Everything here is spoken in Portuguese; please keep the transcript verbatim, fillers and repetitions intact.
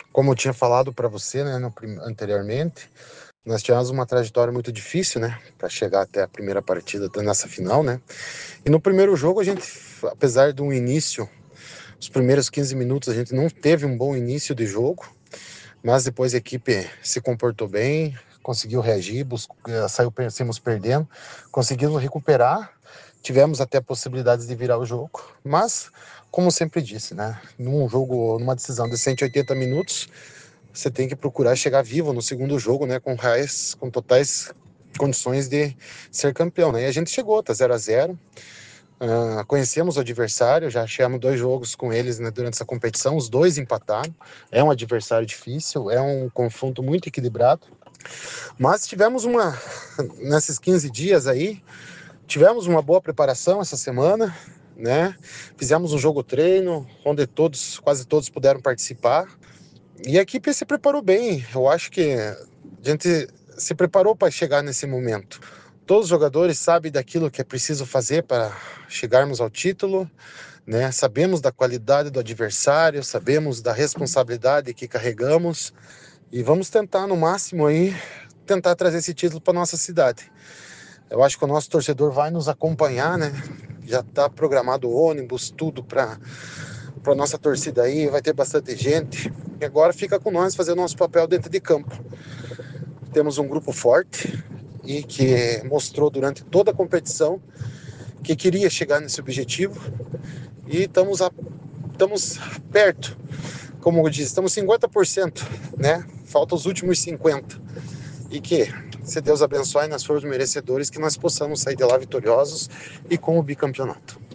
Como eu tinha falado para você, né, no, anteriormente, nós tivemos uma trajetória muito difícil, né, para chegar até a primeira partida nessa final, né. E no primeiro jogo a gente, apesar de um início, os primeiros quinze minutos a gente não teve um bom início de jogo, mas depois a equipe se comportou bem, conseguiu reagir, buscou, saiu, saímos perdendo, conseguimos recuperar, tivemos até possibilidades de virar o jogo, mas, como sempre disse, né, num jogo, numa decisão de cento e oitenta minutos, você tem que procurar chegar vivo no segundo jogo, né, com reais, com totais condições de ser campeão, né, e a gente chegou, tá zero a zero. Uh, conhecemos o adversário, já tivemos dois jogos com eles, né, durante essa competição, os dois empataram. É um adversário difícil, é um confronto muito equilibrado, mas tivemos uma, nesses quinze dias aí, tivemos uma boa preparação essa semana, né, fizemos um jogo treino, onde todos, quase todos puderam participar, e a equipe se preparou bem. Eu acho que a gente se preparou para chegar nesse momento. Todos os jogadores sabem daquilo que é preciso fazer para chegarmos ao título, né? Sabemos da qualidade do adversário, sabemos da responsabilidade que carregamos e vamos tentar no máximo aí tentar trazer esse título para nossa cidade. Eu acho que o nosso torcedor vai nos acompanhar, né? Já está programado o ônibus, tudo para para nossa torcida aí, vai ter bastante gente. E agora fica com nós fazer o nosso papel dentro de campo. Temos um grupo forte e que mostrou durante toda a competição que queria chegar nesse objetivo, e estamos, a, estamos perto, como eu disse, estamos cinquenta por cento, né? Faltam os últimos cinquenta por cento, e que, se Deus abençoe, nós formos merecedores, que nós possamos sair de lá vitoriosos e com o bicampeonato.